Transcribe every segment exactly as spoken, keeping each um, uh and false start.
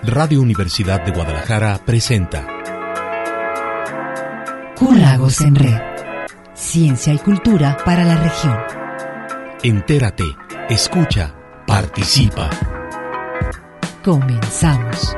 Radio Universidad de Guadalajara presenta Q-Lagos en Red. Ciencia y cultura para la región. Entérate, escucha, participa. Comenzamos.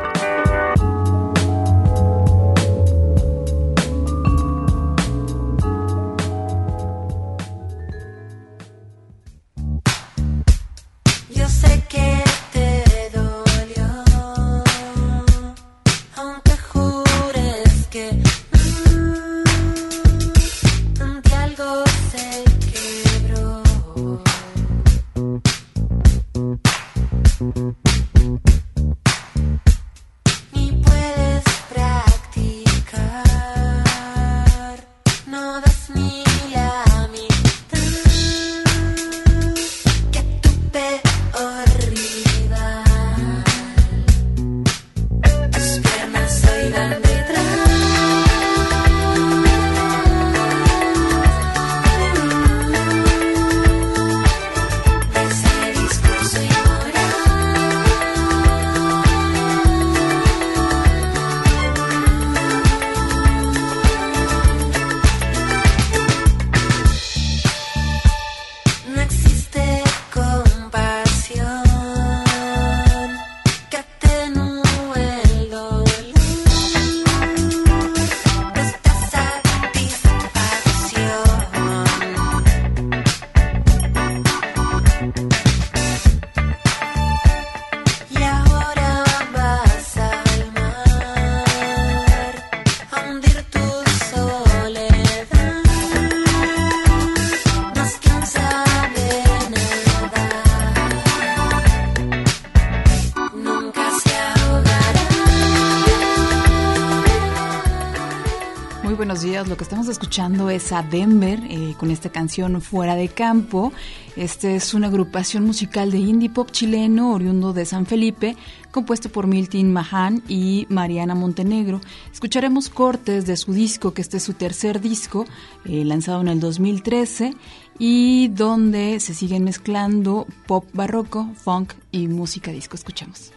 Lo que estamos escuchando es a Denver eh, con esta canción Fuera de Campo. Este es una agrupación musical de indie pop chileno oriundo de San Felipe, compuesto por Milton Mahan y Mariana Montenegro. Escucharemos cortes de su disco, que este es su tercer disco, eh, lanzado en el dos mil trece, y donde se siguen mezclando pop barroco, funk y música disco. Escuchamos.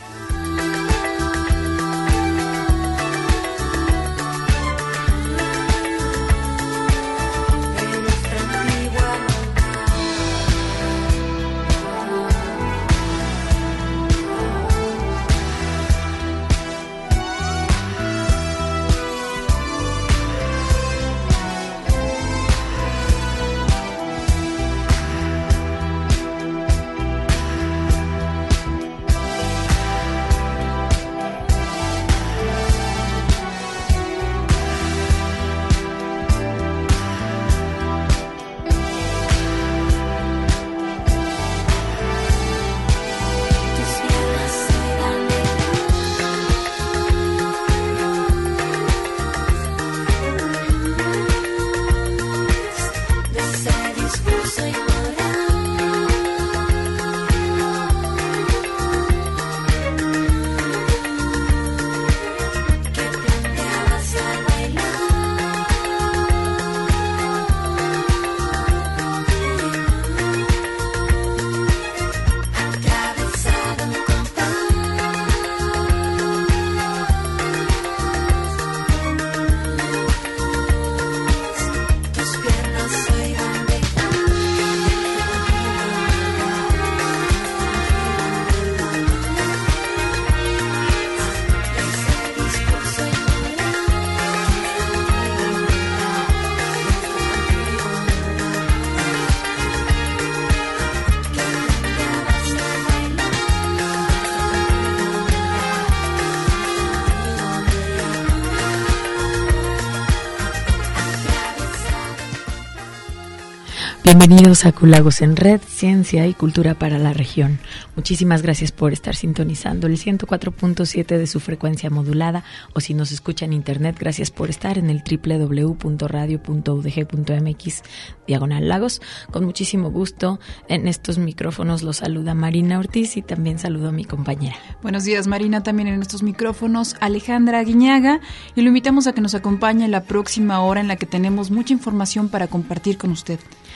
Bienvenidos a Q-Lagos en Red, Ciencia y Cultura para la región. Muchísimas gracias por estar sintonizando el ciento cuatro punto siete de su frecuencia modulada, o si nos escucha en internet, gracias por estar en el doble u doble u doble u punto radio punto u d g punto m x diagonal lagos. Con muchísimo gusto en estos micrófonos los saluda Marina Ortiz y también saludo a mi compañera. Buenos días, Marina, también en estos micrófonos Alejandra Aguiñaga, y lo invitamos a que nos acompañe en la próxima hora en la que tenemos mucha información para compartir con usted.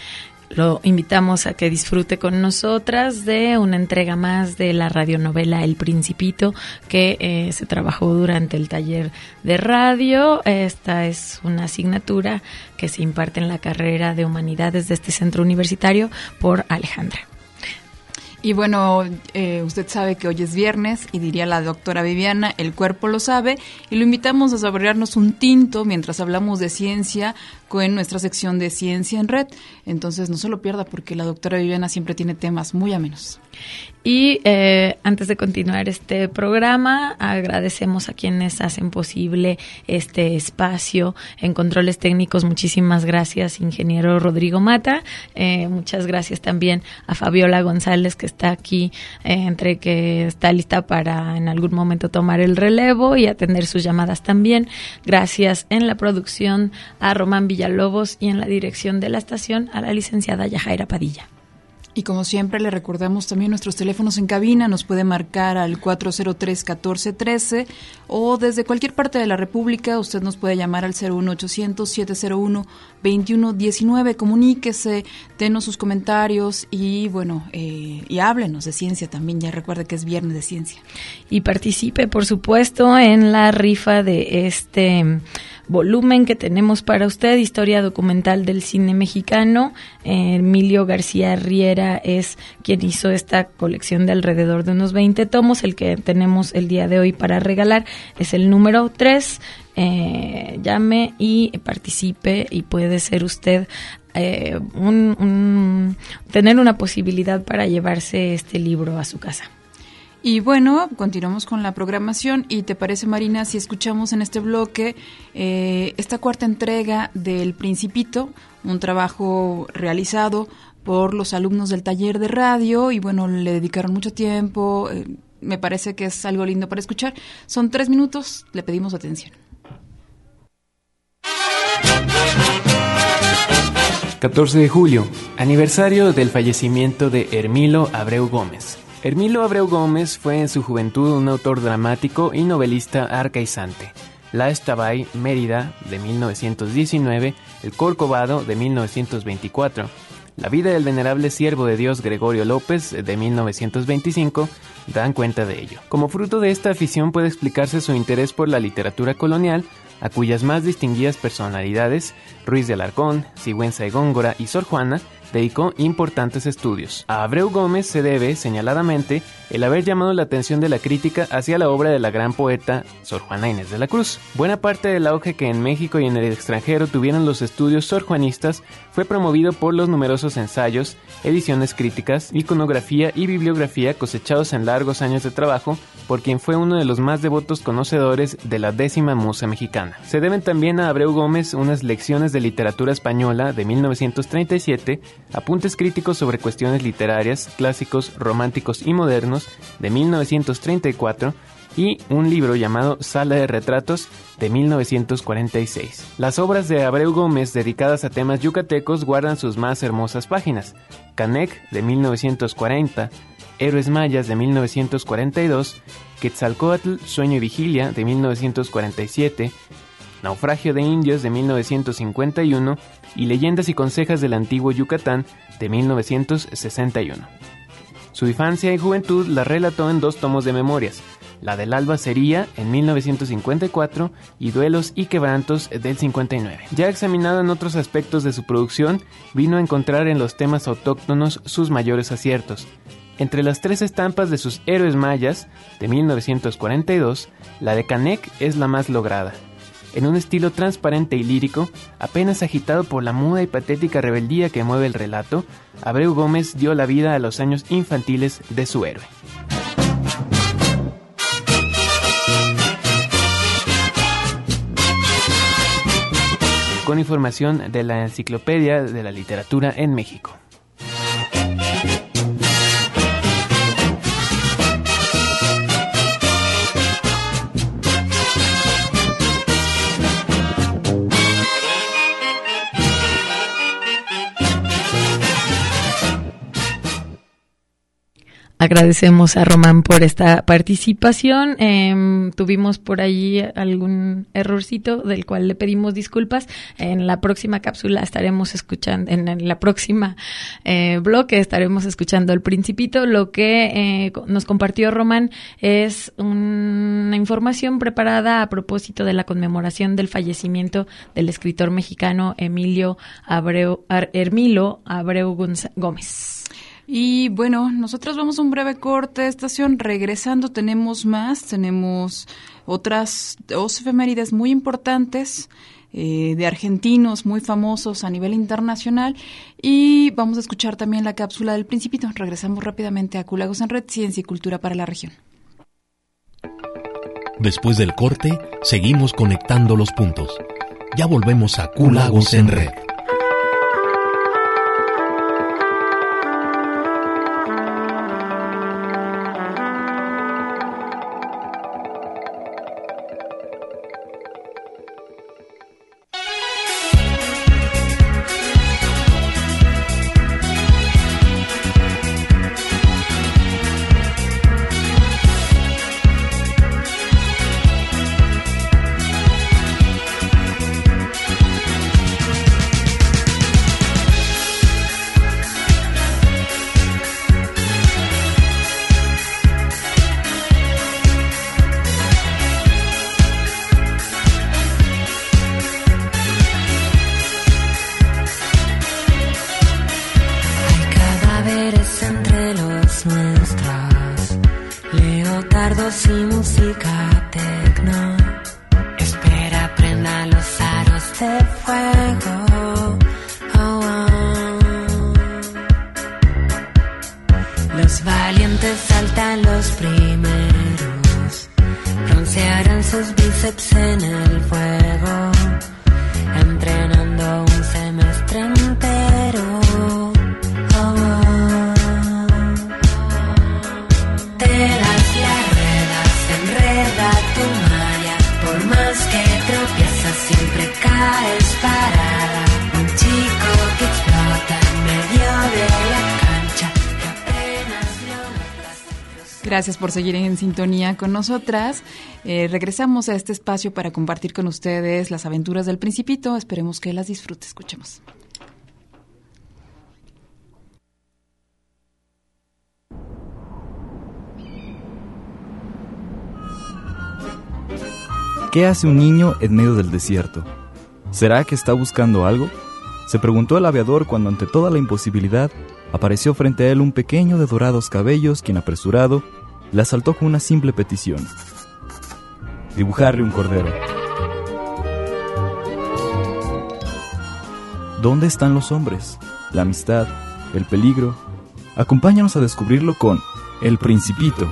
Lo invitamos a que disfrute con nosotras de una entrega más de la radionovela El Principito, que eh, se trabajó durante el taller de radio. Esta es una asignatura que se imparte en la carrera de Humanidades de este centro universitario por Alejandra. Y bueno, eh, usted sabe que hoy es viernes y diría la doctora Viviana, el cuerpo lo sabe, y lo invitamos a saborearnos un tinto mientras hablamos de ciencia con nuestra sección de Ciencia en Red. Entonces no se lo pierda porque la doctora Viviana siempre tiene temas muy amenos. Y eh, antes de continuar este programa, agradecemos a quienes hacen posible este espacio en controles técnicos. Muchísimas gracias, ingeniero Rodrigo Mata. Eh, muchas gracias también a Fabiola González, que está aquí, eh, entre que está lista para en algún momento tomar el relevo y atender sus llamadas también. Gracias en la producción a Román Villalobos y en la dirección de la estación a la licenciada Yajaira Padilla. Y como siempre le recordamos también nuestros teléfonos en cabina, nos puede marcar al cuatro cero tres, uno cuatro uno tres o desde cualquier parte de la República usted nos puede llamar al cero uno ochocientos, siete cero uno, veintiuno diecinueve. Comuníquese, denos sus comentarios y bueno, eh, y háblenos de ciencia también, ya recuerde que es viernes de ciencia. Y participe, por supuesto, en la rifa de este volumen que tenemos para usted, Historia Documental del Cine Mexicano. eh, Emilio García Riera es quien hizo esta colección de alrededor de unos veinte tomos. El que tenemos el día de hoy para regalar es el número tres. Eh, llame y participe y puede ser usted eh, un, un, tener una posibilidad para llevarse este libro a su casa. Y bueno, continuamos con la programación y ¿te parece, Marina, si escuchamos en este bloque eh, esta cuarta entrega del Principito, un trabajo realizado por los alumnos del taller de radio y bueno, le dedicaron mucho tiempo, eh, me parece que es algo lindo para escuchar. Son tres minutos, le pedimos atención. catorce de julio, aniversario del fallecimiento de Hermilo Abreu Gómez. Hermilo Abreu Gómez fue en su juventud un autor dramático y novelista arcaizante. La Estabay, Mérida, de mil novecientos diecinueve, El Corcovado, de mil novecientos veinticuatro, La vida del venerable siervo de Dios Gregorio López, de mil novecientos veinticinco, dan cuenta de ello. Como fruto de esta afición puede explicarse su interés por la literatura colonial, a cuyas más distinguidas personalidades, Ruiz de Alarcón, Sigüenza de Góngora y Sor Juana, dedicó importantes estudios. A Abreu Gómez se debe, señaladamente, el haber llamado la atención de la crítica hacia la obra de la gran poeta Sor Juana Inés de la Cruz. Buena parte del auge que en México y en el extranjero tuvieron los estudios sorjuanistas fue promovido por los numerosos ensayos, ediciones críticas, iconografía y bibliografía cosechados en largos años de trabajo por quien fue uno de los más devotos conocedores de la décima musa mexicana. Se deben también a Abreu Gómez unas lecciones de literatura española de mil novecientos treinta y siete, apuntes críticos sobre cuestiones literarias, clásicos, románticos y modernos de mil novecientos treinta y cuatro y un libro llamado Sala de Retratos de mil novecientos cuarenta y seis. Las obras de Abreu Gómez dedicadas a temas yucatecos guardan sus más hermosas páginas. Canec de mil novecientos cuarenta, Héroes Mayas de mil novecientos cuarenta y dos, Quetzalcóatl, Sueño y Vigilia de mil novecientos cuarenta y siete, Naufragio de Indios de mil novecientos cincuenta y uno y Leyendas y Consejas del Antiguo Yucatán de mil novecientos sesenta y uno. Su infancia y juventud la relató en dos tomos de memorias, la del Alba Sería en mil novecientos cincuenta y cuatro y Duelos y Quebrantos del cincuenta y nueve. Ya examinado en otros aspectos de su producción, vino a encontrar en los temas autóctonos sus mayores aciertos. Entre las tres estampas de sus Héroes Mayas, de mil novecientos cuarenta y dos, la de Canec es la más lograda. En un estilo transparente y lírico, apenas agitado por la muda y patética rebeldía que mueve el relato, Abreu Gómez dio la vida a los años infantiles de su héroe. Con información de la Enciclopedia de la Literatura en México. agradecemos a Román por esta participación. Eh, tuvimos por ahí algún errorcito del cual le pedimos disculpas. En la próxima cápsula estaremos escuchando, en la próxima eh, bloque estaremos escuchando El Principito. Lo que eh, nos compartió Román es una información preparada a propósito de la conmemoración del fallecimiento del escritor mexicano Emilio Abreu, Hermilo Abreu Gómez. Y bueno, nosotros vamos a un breve corte de estación. Regresando tenemos más, tenemos otras dos efemérides muy importantes eh, de argentinos muy famosos a nivel internacional, y vamos a escuchar también la cápsula del Principito. Regresamos rápidamente a Q Lagos en Red, Ciencia y Cultura para la región. Después del corte, seguimos conectando los puntos. Ya volvemos a Q Lagos en Red. Gracias por seguir en sintonía con nosotras. Eh, regresamos a este espacio para compartir con ustedes las aventuras del Principito. Esperemos que las disfrute. Escuchemos. ¿Qué hace un niño en medio del desierto? ¿Será que está buscando algo? Se preguntó el aviador cuando, ante toda la imposibilidad, apareció frente a él un pequeño de dorados cabellos, quien, apresurado, le asaltó con una simple petición: dibujarle un cordero. ¿Dónde están los hombres? La amistad, el peligro. Acompáñanos a descubrirlo con El Principito.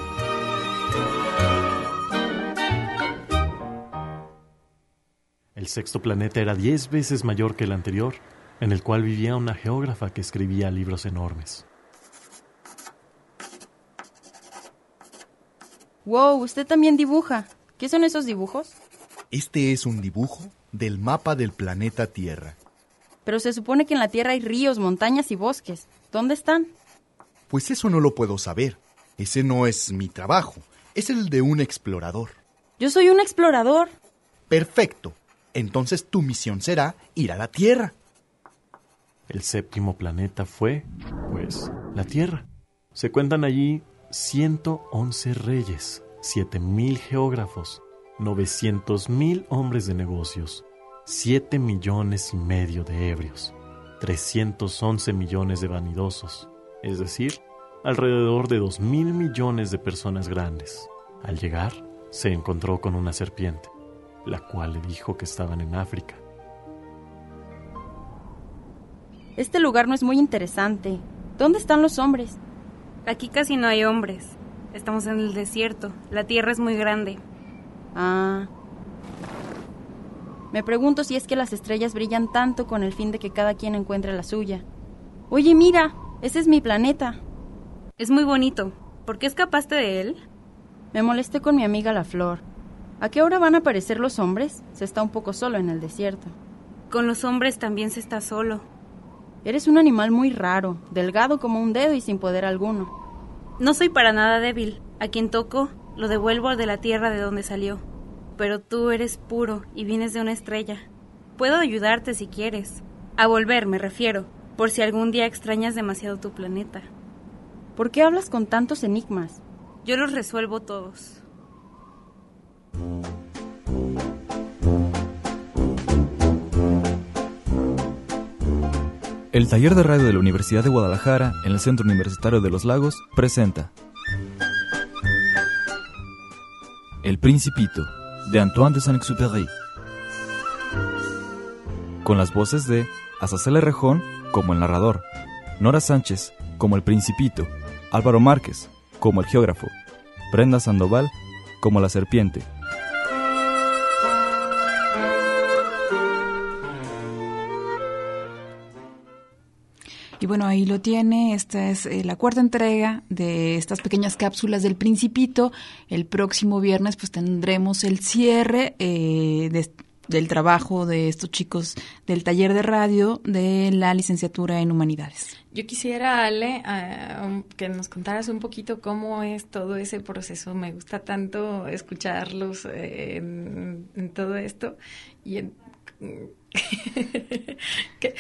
El sexto planeta era diez veces mayor que el anterior, en el cual vivía una geógrafa que escribía libros enormes. Wow, usted también dibuja. ¿Qué son esos dibujos? Este es un dibujo del mapa del planeta Tierra. Pero se supone que en la Tierra hay ríos, montañas y bosques. ¿Dónde están? Pues eso no lo puedo saber. Ese no es mi trabajo. Es el de un explorador. Yo soy un explorador. Perfecto. Entonces tu misión será ir a la Tierra. El séptimo planeta fue, pues, la Tierra. Se cuentan allí ciento once reyes, siete mil geógrafos, novecientos mil hombres de negocios, siete millones y medio de ebrios, trescientos once millones de vanidosos, es decir, alrededor de dos mil millones de personas grandes. Al llegar, se encontró con una serpiente, la cual le dijo que estaban en África. Este lugar no es muy interesante. ¿Dónde están los hombres? Aquí casi no hay hombres. Estamos en el desierto. La tierra es muy grande. Ah. Me pregunto si es que las estrellas brillan tanto con el fin de que cada quien encuentre la suya. Oye, mira, ese es mi planeta. Es muy bonito. ¿Por qué escapaste de él? Me molesté con mi amiga la Flor. ¿A qué hora van a aparecer los hombres? Se está un poco solo en el desierto. Con los hombres también se está solo. Eres un animal muy raro, delgado como un dedo y sin poder alguno. No soy para nada débil. A quien toco, lo devuelvo de la tierra de donde salió. Pero tú eres puro y vienes de una estrella. Puedo ayudarte si quieres. A volver, me refiero, por si algún día extrañas demasiado tu planeta. ¿Por qué hablas con tantos enigmas? Yo los resuelvo todos. El taller de radio de la Universidad de Guadalajara, en el Centro Universitario de los Lagos, presenta El Principito, de Antoine de Saint-Exupéry, con las voces de Azazel Errejón como el narrador, Nora Sánchez como el Principito, Álvaro Márquez como el geógrafo, Brenda Sandoval como la serpiente. Y bueno, ahí lo tiene. Esta es eh, la cuarta entrega de estas pequeñas cápsulas del Principito. El próximo viernes pues tendremos el cierre eh, de, del trabajo de estos chicos del taller de radio de la licenciatura en Humanidades. Yo quisiera, Ale, uh, que nos contaras un poquito cómo es todo ese proceso. Me gusta tanto escucharlos eh, en, en todo esto. Y en... que...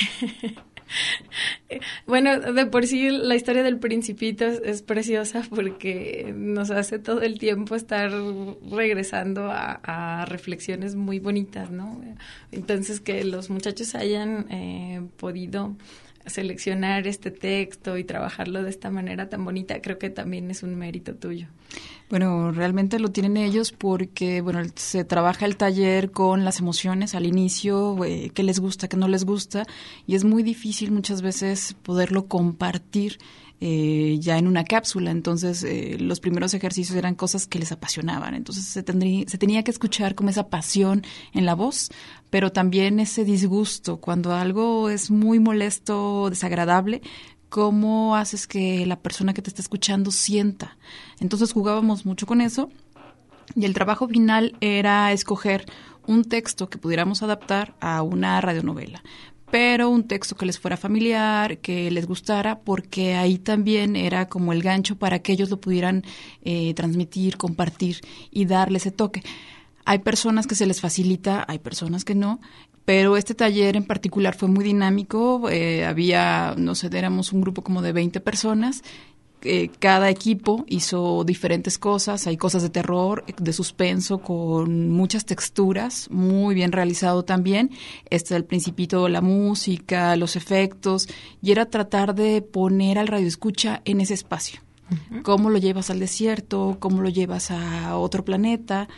Bueno, de por sí la historia del Principito es, es preciosa porque nos hace todo el tiempo estar regresando a, a reflexiones muy bonitas, ¿no? Entonces, que los muchachos hayan eh, podido seleccionar este texto y trabajarlo de esta manera tan bonita, creo que también es un mérito tuyo. Bueno, realmente lo tienen ellos porque, bueno, se trabaja el taller con las emociones al inicio, eh, qué les gusta, qué no les gusta, y es muy difícil muchas veces poderlo compartir eh, ya en una cápsula. Entonces, eh, los primeros ejercicios eran cosas que les apasionaban. Entonces, se, tendría, se tenía que escuchar como esa pasión en la voz, pero también ese disgusto. Cuando algo es muy molesto, desagradable, ¿cómo haces que la persona que te está escuchando sienta? Entonces jugábamos mucho con eso y el trabajo final era escoger un texto que pudiéramos adaptar a una radionovela, pero un texto que les fuera familiar, que les gustara, porque ahí también era como el gancho para que ellos lo pudieran eh, transmitir, compartir y darle ese toque. Hay personas que se les facilita, hay personas que no, pero este taller en particular fue muy dinámico. Eh, había, no sé, éramos un grupo como de veinte personas. Eh, cada equipo hizo diferentes cosas. Hay cosas de terror, de suspenso, con muchas texturas, muy bien realizado también. Este del Principito, la música, los efectos, y era tratar de poner al radioescucha en ese espacio. Uh-huh. ¿Cómo lo llevas al desierto? ¿Cómo lo llevas a otro planeta?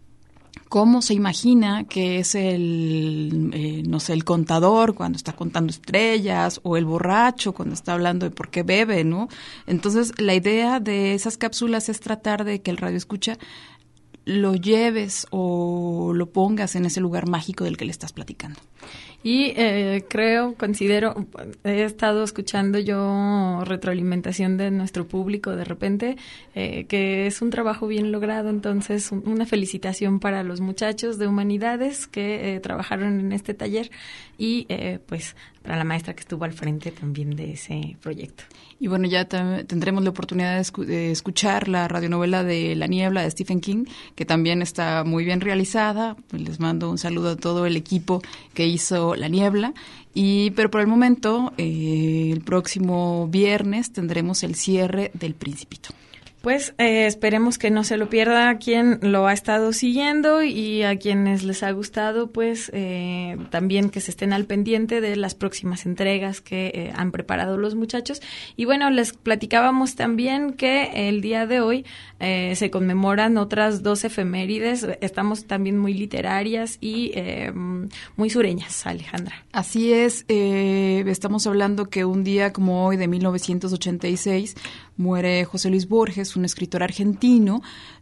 ¿Cómo se imagina que es el, eh, no sé, el contador cuando está contando estrellas, o el borracho cuando está hablando de por qué bebe, ¿no? Entonces, la idea de esas cápsulas es tratar de que el radioescucha lo lleves o lo pongas en ese lugar mágico del que le estás platicando. Y eh, creo, considero, he estado escuchando yo retroalimentación de nuestro público de repente, eh, que es un trabajo bien logrado. Entonces, un, una felicitación para los muchachos de Humanidades que eh, trabajaron en este taller y eh, pues para la maestra que estuvo al frente también de ese proyecto. Y bueno, ya t- tendremos la oportunidad de, escu- de escuchar la radionovela de La Niebla de Stephen King, que también está muy bien realizada. Pues les mando un saludo a todo el equipo que hizo La Niebla. Y pero por el momento, eh, el próximo viernes tendremos el cierre del Principito. Pues eh, esperemos que no se lo pierda a quien lo ha estado siguiendo, y a quienes les ha gustado, pues eh, también que se estén al pendiente de las próximas entregas que eh, han preparado los muchachos. Y bueno, les platicábamos también que el día de hoy eh, se conmemoran otras dos efemérides. Estamos también muy literarias y eh, muy sureñas, Alejandra. Así es, eh, estamos hablando que un día como hoy de mil novecientos ochenta y seis muere José Luis Borges, un escritor argentino,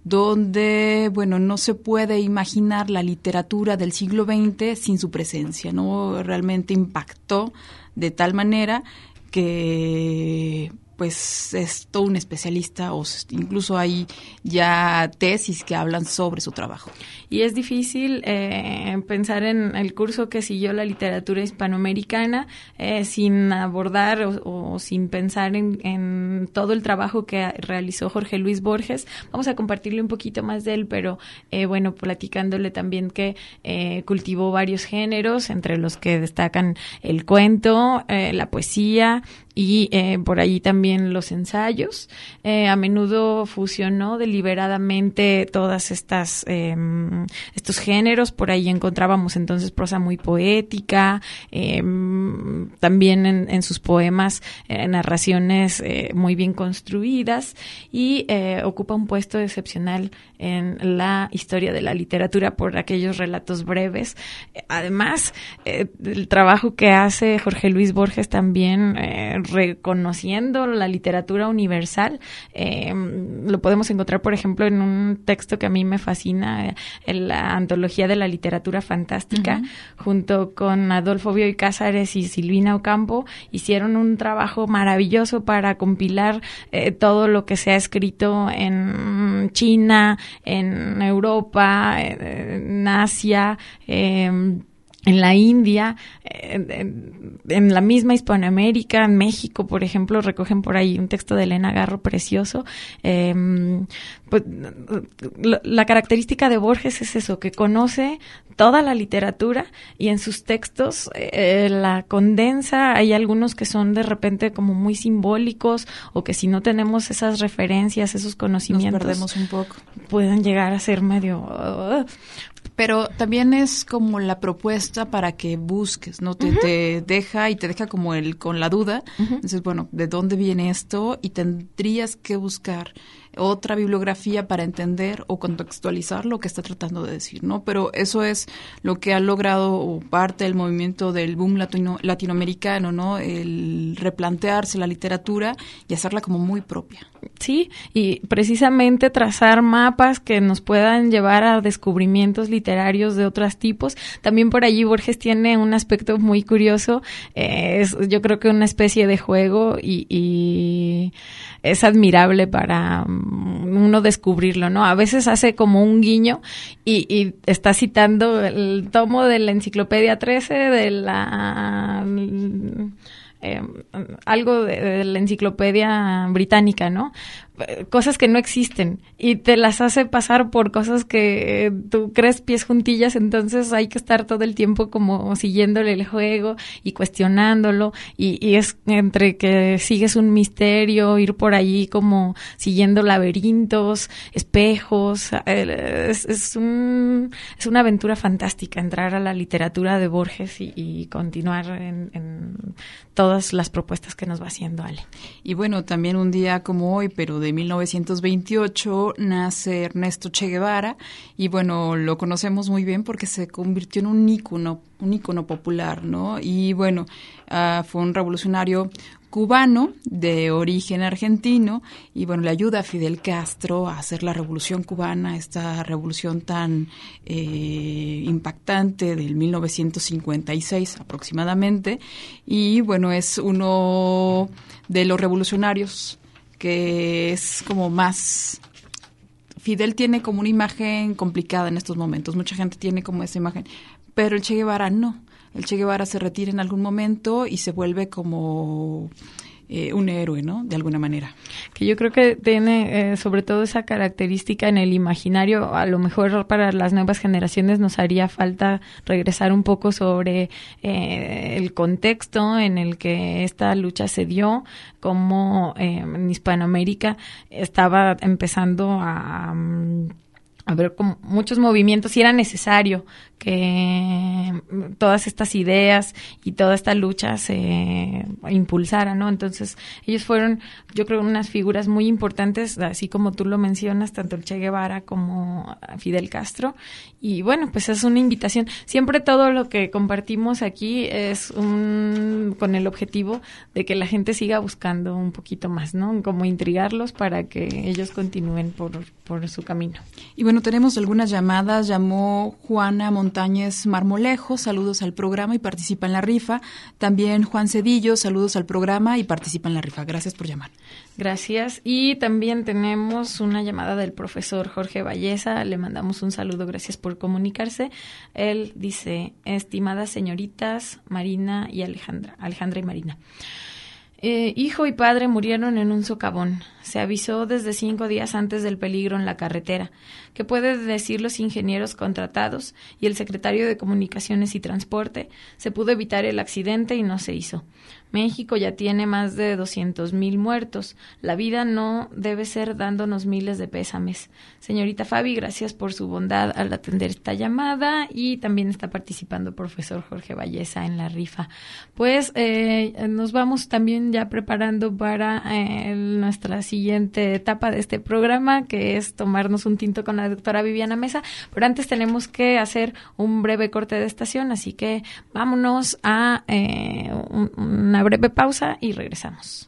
donde, bueno, no se puede imaginar la literatura del siglo veinte sin su presencia, ¿no? Realmente impactó de tal manera que, pues es todo un especialista, o incluso hay ya tesis que hablan sobre su trabajo. Y es difícil eh, pensar en el curso que siguió la literatura hispanoamericana eh, sin abordar o, o sin pensar en, en todo el trabajo que realizó Jorge Luis Borges. Vamos a compartirle un poquito más de él, pero eh, bueno, platicándole también que eh, cultivó varios géneros, entre los que destacan el cuento, eh, la poesía y eh, por allí también los ensayos. Eh, a menudo fusionó deliberadamente todas estas eh, estos géneros. Por ahí encontrábamos entonces prosa muy poética, eh, también en, en sus poemas eh, narraciones eh, muy bien construidas, y eh, ocupa un puesto excepcional en la historia de la literatura por aquellos relatos breves. Además, eh, el trabajo que hace Jorge Luis Borges también eh, reconociendo la literatura universal, eh, lo podemos encontrar, por ejemplo, en un texto que a mí me fascina, en la Antología de la Literatura Fantástica, uh-huh. junto con Adolfo Bioy Cázares y Silvina Ocampo, hicieron un trabajo maravilloso para compilar eh, todo lo que se ha escrito en China, en Europa, en Asia, eh, en la India, en, en, en la misma Hispanoamérica, en México, por ejemplo, recogen por ahí un texto de Elena Garro precioso. Eh, pues, la característica de Borges es eso, que conoce toda la literatura y en sus textos eh, la condensa. Hay algunos que son de repente como muy simbólicos, o que si no tenemos esas referencias, esos conocimientos, nos perdemos un poco. Pueden llegar a ser medio... Uh, Pero también es como la propuesta para que busques, ¿no? Te, uh-huh. te deja y te deja como el con la duda. Uh-huh. Entonces, bueno, ¿de dónde viene esto? Y tendrías que buscar otra bibliografía para entender o contextualizar lo que está tratando de decir, ¿no? Pero eso es lo que ha logrado parte del movimiento del boom latino, latinoamericano, ¿no? El replantearse la literatura y hacerla como muy propia. Sí, y precisamente trazar mapas que nos puedan llevar a descubrimientos literarios de otros tipos. También por allí Borges tiene un aspecto muy curioso, eh, es yo creo que una especie de juego, y, y es admirable para uno descubrirlo, ¿no? A veces hace como un guiño y, y está citando el tomo de la Enciclopedia trece de la... Eh, algo de, de la Enciclopedia Británica, ¿no? Cosas que no existen y te las hace pasar por cosas que eh, tú crees pies juntillas. Entonces hay que estar todo el tiempo como siguiéndole el juego y cuestionándolo, y, y es entre que sigues un misterio, ir por allí como siguiendo laberintos, espejos. Eh, es, es, un, es una aventura fantástica entrar a la literatura de Borges y, y continuar en, en todas las propuestas que nos va haciendo Ale. Y bueno, también un día como hoy, pero de mil novecientos veintiocho, nace Ernesto Che Guevara, y bueno, lo conocemos muy bien porque se convirtió en un ícono, un ícono popular, ¿no? Y bueno, uh, fue un revolucionario cubano de origen argentino, y bueno, le ayuda a Fidel Castro a hacer la revolución cubana, esta revolución tan eh, impactante del mil novecientos cincuenta y seis aproximadamente, y bueno, es uno de los revolucionarios que es como más... Fidel tiene como una imagen complicada en estos momentos, mucha gente tiene como esa imagen, pero el Che Guevara no. El Che Guevara se retira en algún momento y se vuelve como eh, un héroe, ¿no? De alguna manera. Que yo creo que tiene eh, sobre todo esa característica en el imaginario. A lo mejor para las nuevas generaciones nos haría falta regresar un poco sobre eh, el contexto en el que esta lucha se dio, cómo eh, en Hispanoamérica estaba empezando a... a ver, como muchos movimientos, y era necesario que todas estas ideas y toda esta lucha se impulsara, ¿no? Entonces, ellos fueron, yo creo, unas figuras muy importantes, así como tú lo mencionas, tanto el Che Guevara como Fidel Castro. Y bueno, pues es una invitación. Siempre todo lo que compartimos aquí es un, con el objetivo de que la gente siga buscando un poquito más, ¿no? Como intrigarlos para que ellos continúen por, por su camino. Y bueno, bueno, tenemos algunas llamadas. Llamó Juana Montañez Marmolejo, saludos al programa y participa en la rifa. También Juan Cedillo, saludos al programa y participa en la rifa. Gracias por llamar. Gracias. Y también tenemos una llamada del profesor Jorge Valleza. Le mandamos un saludo, gracias por comunicarse. Él dice: estimadas señoritas Marina y Alejandra, Alejandra y Marina. Eh, hijo y padre murieron en un socavón. Se avisó desde cinco días antes del peligro en la carretera. ¿Qué pueden decir los ingenieros contratados y el secretario de Comunicaciones y Transporte? Se pudo evitar el accidente y no se hizo. México ya tiene más de doscientos mil muertos. La vida no debe ser dándonos miles de pésames. Señorita Fabi, gracias por su bondad al atender esta llamada, y también está participando el profesor Jorge Valleza en la rifa. Pues eh, nos vamos también ya preparando para eh, nuestra siguiente etapa de este programa, que es tomarnos un tinto con la doctora Viviana Mesa, pero antes tenemos que hacer un breve corte de estación, así que vámonos a eh, un, una breve pausa y regresamos.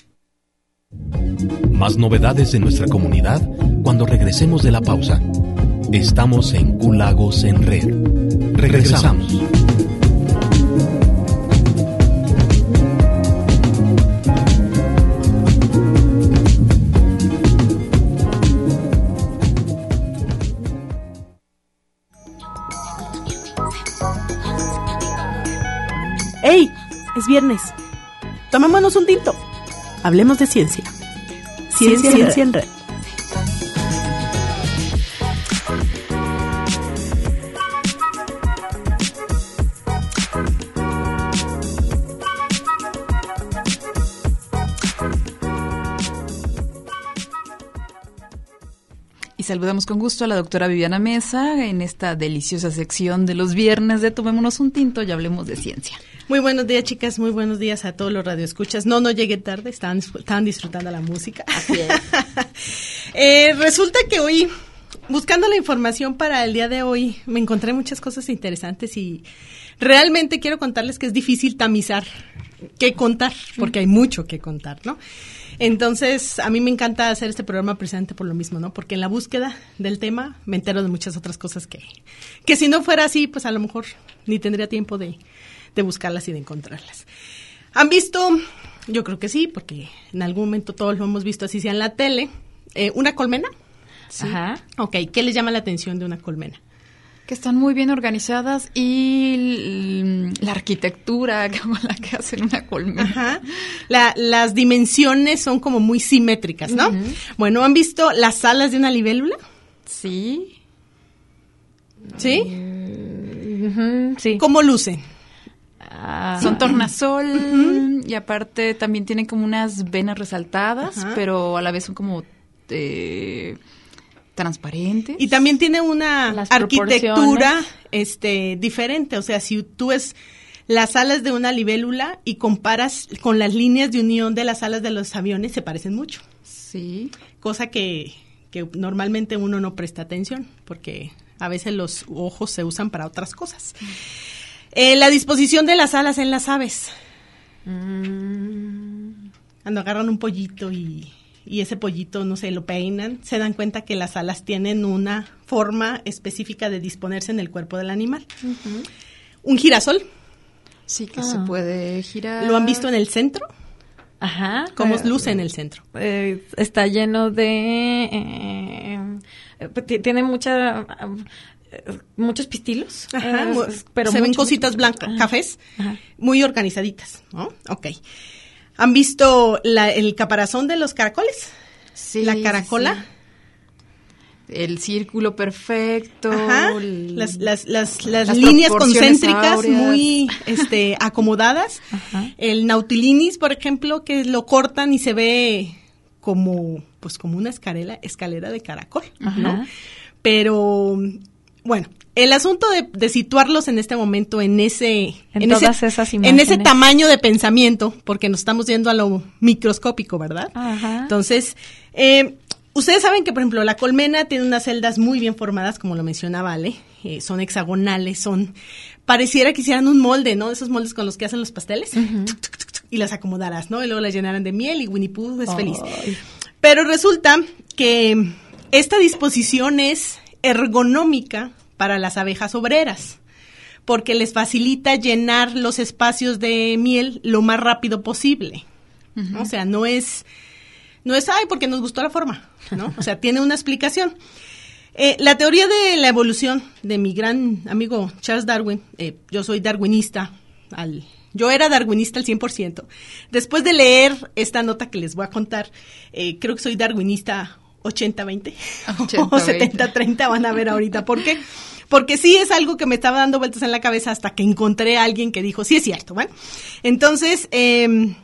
Más novedades en nuestra comunidad cuando regresemos de la pausa. Estamos en Q Lagos en Red. Regresamos. ¡Ey! Es viernes. Tomémonos un tinto. Hablemos de ciencia. Ciencia, ciencia en red. Y saludamos con gusto a la doctora Viviana Mesa en esta deliciosa sección de los viernes de Tomémonos un tinto y hablemos de ciencia. Muy buenos días, chicas, muy buenos días a todos los radioescuchas. No, no llegué tarde, estaban, estaban disfrutando la música. Así es. eh, resulta que hoy, buscando la información para el día de hoy, me encontré muchas cosas interesantes y realmente quiero contarles que es difícil tamizar qué contar, porque hay mucho que contar, ¿no? Entonces, a mí me encanta hacer este programa precisamente por lo mismo, ¿no? Porque en la búsqueda del tema me entero de muchas otras cosas que, que si no fuera así, pues a lo mejor ni tendría tiempo de, de buscarlas y de encontrarlas. ¿Han visto? Yo creo que sí, porque en algún momento todos lo hemos visto, así sea en la tele, eh, ¿una colmena? Sí. Ajá. Ok, ¿qué les llama la atención de una colmena? Que están muy bien organizadas y la arquitectura como la que hacen una colmena. Ajá. La, las dimensiones son como muy simétricas, ¿no? Uh-huh. Bueno, ¿han visto las alas de una libélula? Sí. ¿Sí? Uh-huh. Sí. ¿Cómo lucen? Ah, son tornasol uh-huh. y aparte también tienen como unas venas resaltadas, uh-huh. pero a la vez son como... Eh, transparente. Y también tiene una las arquitectura este diferente, o sea, si tú ves las alas de una libélula y comparas con las líneas de unión de las alas de los aviones, se parecen mucho. Sí. Cosa que, que normalmente uno no presta atención, porque a veces los ojos se usan para otras cosas. Mm. Eh, la disposición de las alas en las aves. Mm. Cuando agarran un pollito y... y ese pollito, no sé, lo peinan, se dan cuenta que las alas tienen una forma específica de disponerse en el cuerpo del animal. Uh-huh. ¿Un girasol? Sí, que ah. se puede girar. ¿Lo han visto en el centro? Ajá. ¿Cómo eh, luce en el centro? Eh, está lleno de... Eh, eh, tiene mucha... Uh, muchos pistilos. Ajá, eh, pero se mucho, ven cositas mucho, blancas, ajá. cafés, Ajá. muy organizaditas, ¿no? Ok. ¿Han visto la, el caparazón de los caracoles? Sí. La caracola. Sí. El círculo perfecto. Ajá. El, las, las, las, las, las líneas concéntricas áureas. Muy este, acomodadas. Ajá. El nautilinis, por ejemplo, que lo cortan y se ve como, pues como una escalera, escalera de caracol, Ajá. ¿no? Pero... Bueno, el asunto de, de situarlos en este momento en ese en, en todas ese, esas imágenes. En ese tamaño de pensamiento, porque nos estamos yendo a lo microscópico, ¿verdad? Ajá. Entonces, eh, ustedes saben que, por ejemplo, la colmena tiene unas celdas muy bien formadas, como lo mencionaba Ale, eh, son hexagonales, son, pareciera que hicieran un molde, ¿no? Esos moldes con los que hacen los pasteles, uh-huh. tuc, tuc, tuc, tuc, y las acomodarás, ¿no? Y luego las llenaran de miel y Winnie Pooh es oh. feliz. Pero resulta que esta disposición es ergonómica para las abejas obreras, porque les facilita llenar los espacios de miel lo más rápido posible. Uh-huh. O sea, no es, no es, ay, porque nos gustó la forma, ¿no? O sea, tiene una explicación. Eh, la teoría de la evolución de mi gran amigo Charles Darwin, eh, yo soy darwinista, al, yo era darwinista al cien por ciento. Después de leer esta nota que les voy a contar, eh, creo que soy darwinista ochenta veinte o setenta treinta, van a ver ahorita por qué. Porque sí es algo que me estaba dando vueltas en la cabeza hasta que encontré a alguien que dijo, sí es cierto, ¿bueno? Entonces, eh,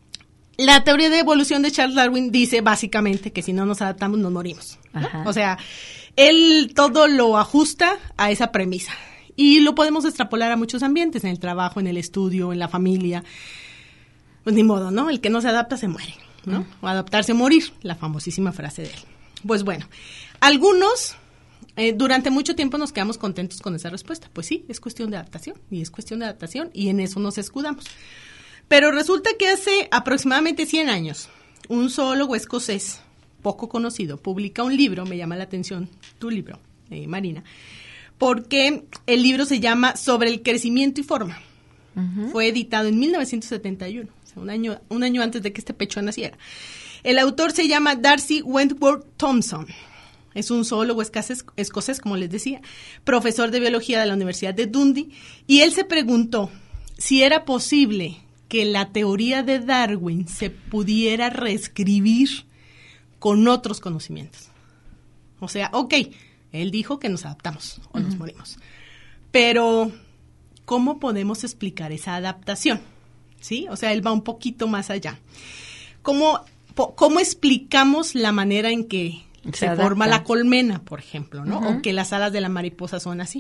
la teoría de evolución de Charles Darwin dice básicamente que si no nos adaptamos nos morimos, ¿no? O sea, él todo lo ajusta a esa premisa y lo podemos extrapolar a muchos ambientes, en el trabajo, en el estudio, en la familia. Pues ni modo, ¿no? El que no se adapta se muere, ¿no? Uh-huh. O adaptarse o morir, la famosísima frase de él. Pues bueno, algunos eh, durante mucho tiempo nos quedamos contentos con esa respuesta. Pues sí, es cuestión de adaptación y es cuestión de adaptación y en eso nos escudamos. Pero resulta que hace aproximadamente cien años, un zoólogo escocés, poco conocido, publica un libro, me llama la atención tu libro, eh, Marina, porque el libro se llama Sobre el crecimiento y forma. Uh-huh. Fue editado en mil novecientos setenta y uno, o sea, un año, un año antes de que este pecho naciera. El autor se llama Darcy Wentworth Thompson. Es un zoólogo escocés, escocés, como les decía, profesor de biología de la Universidad de Dundee, y él se preguntó si era posible que la teoría de Darwin se pudiera reescribir con otros conocimientos. O sea, ok, él dijo que nos adaptamos o uh-huh. nos morimos, pero ¿cómo podemos explicar esa adaptación? ¿Sí? O sea, él va un poquito más allá. ¿Cómo, po, cómo explicamos la manera en que se, se forma la colmena, por ejemplo, ¿no? Uh-huh. O que las alas de la mariposa son así.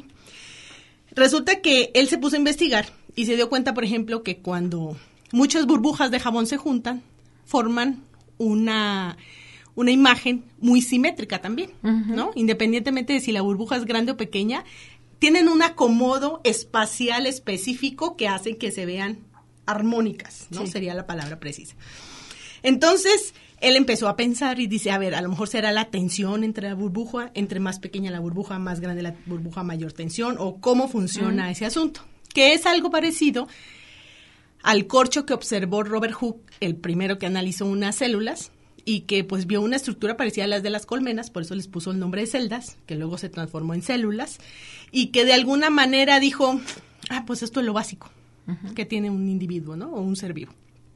Resulta que él se puso a investigar y se dio cuenta, por ejemplo, que cuando muchas burbujas de jabón se juntan, forman una, una imagen muy simétrica también, uh-huh. ¿no? Independientemente de si la burbuja es grande o pequeña, tienen un acomodo espacial específico que hace que se vean armónicas, ¿no? Sí. Sería la palabra precisa. Entonces, él empezó a pensar y dice, a ver, a lo mejor será la tensión entre la burbuja, entre más pequeña la burbuja, más grande la burbuja, mayor tensión, o cómo funciona uh-huh. ese asunto, que es algo parecido al corcho que observó Robert Hooke, el primero que analizó unas células, y que pues vio una estructura parecida a las de las colmenas, por eso les puso el nombre de celdas, que luego se transformó en células, y que de alguna manera dijo, ah, pues esto es lo básico uh-huh. que tiene un individuo, ¿no? O un ser vivo.